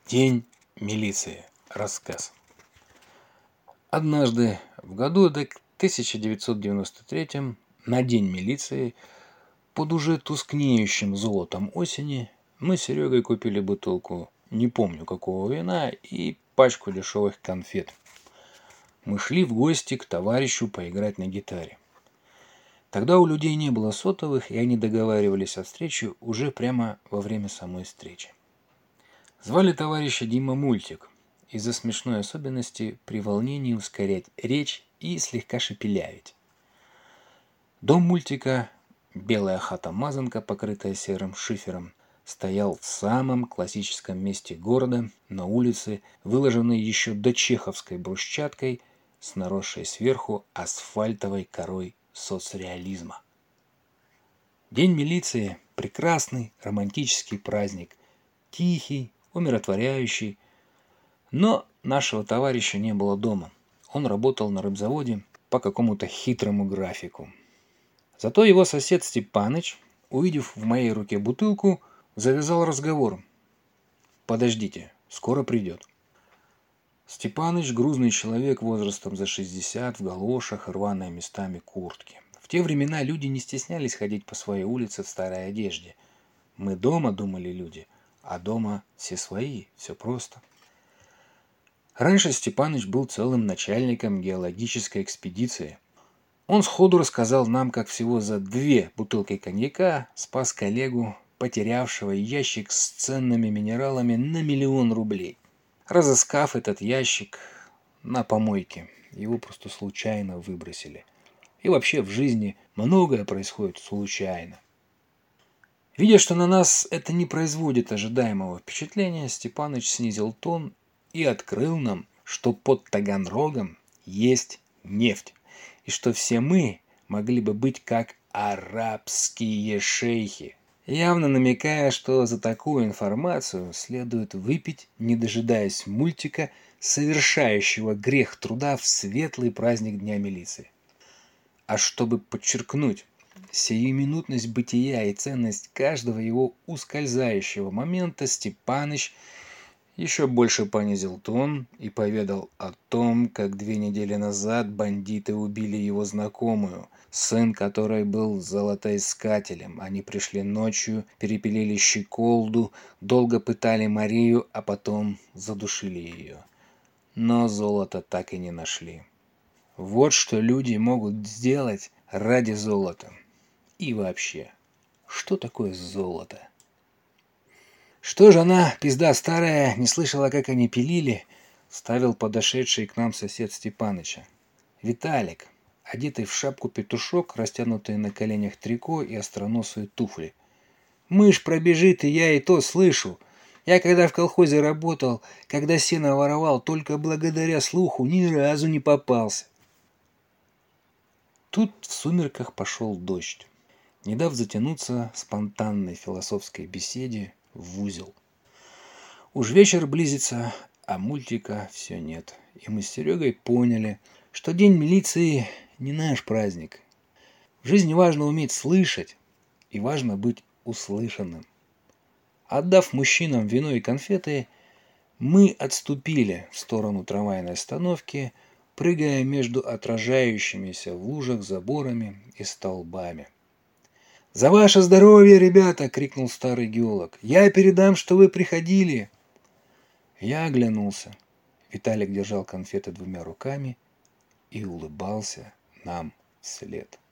День милиции. Рассказ. Однажды в году 1993 на День милиции под уже тускнеющим золотом осени мы с Серегой купили бутылку не помню какого вина и пачку дешевых конфет. Мы шли в гости к товарищу поиграть на гитаре. Тогда у людей не было сотовых, и они договаривались о встрече уже прямо во время самой встречи. Звали товарища Дима Мультик из-за смешной особенности при волнении ускорять речь и слегка шепелявить. Дом Мультика, белая хата-мазанка, покрытая серым шифером, стоял в самом классическом месте города, на улице, выложенной еще дочеховской брусчаткой с наросшей сверху асфальтовой корой соцреализма. День милиции – прекрасный романтический праздник, тихий, умиротворяющий. Но нашего товарища не было дома. Он работал на рыбзаводе по какому-то хитрому графику. Зато его сосед Степаныч, увидев в моей руке бутылку, завязал разговор. «Подождите, скоро придет». Степаныч – грузный человек возрастом за 60, в галошах, рваной местами куртки. В те времена люди не стеснялись ходить по своей улице в старой одежде. Мы дома, думали люди, а дома все свои, все просто. Раньше Степаныч был целым начальником геологической экспедиции. Он сходу рассказал нам, как всего за 2 бутылки коньяка спас коллегу, потерявшего ящик с ценными минералами на 1 000 000 рублей. Разыскав этот ящик на помойке, его просто случайно выбросили. И вообще в жизни многое происходит случайно. Видя, что на нас это не производит ожидаемого впечатления, Степаныч снизил тон и открыл нам, что под Таганрогом есть нефть, и что все мы могли бы быть как арабские шейхи, явно намекая, что за такую информацию следует выпить, не дожидаясь Мультика, совершающего грех труда в светлый праздник Дня милиции. А чтобы подчеркнуть сиюминутность бытия и ценность каждого его ускользающего момента, Степаныч еще больше понизил тон и поведал о том, как 2 недели назад бандиты убили его знакомую, сын которой был золотоискателем. Они пришли ночью, перепилили щеколду, долго пытали Марию, а потом задушили ее. Но золото так и не нашли. Вот что люди могут сделать ради золота. И вообще, что такое золото? Что же она, пизда старая, не слышала, как они пилили, ставил подошедший к нам сосед Степаныча. Виталик, одетый в шапку-петушок, растянутые на коленях трико и остроносые туфли. Мышь пробежит, и я и то слышу. Я когда в колхозе работал, когда сено воровал, только благодаря слуху ни разу не попался. Тут в сумерках пошел дождь, не дав затянуться спонтанной философской беседе в узел. Уж вечер близится, а Мультика все нет. И мы с Серегой поняли, что День милиции не наш праздник. В жизни важно уметь слышать и важно быть услышанным. Отдав мужчинам вино и конфеты, мы отступили в сторону трамвайной остановки, прыгая между отражающимися в лужах заборами и столбами. «За ваше здоровье, ребята!» — крикнул старый геолог. «Я передам, что вы приходили!» Я оглянулся. Виталик держал конфеты 2 руками и улыбался нам вслед.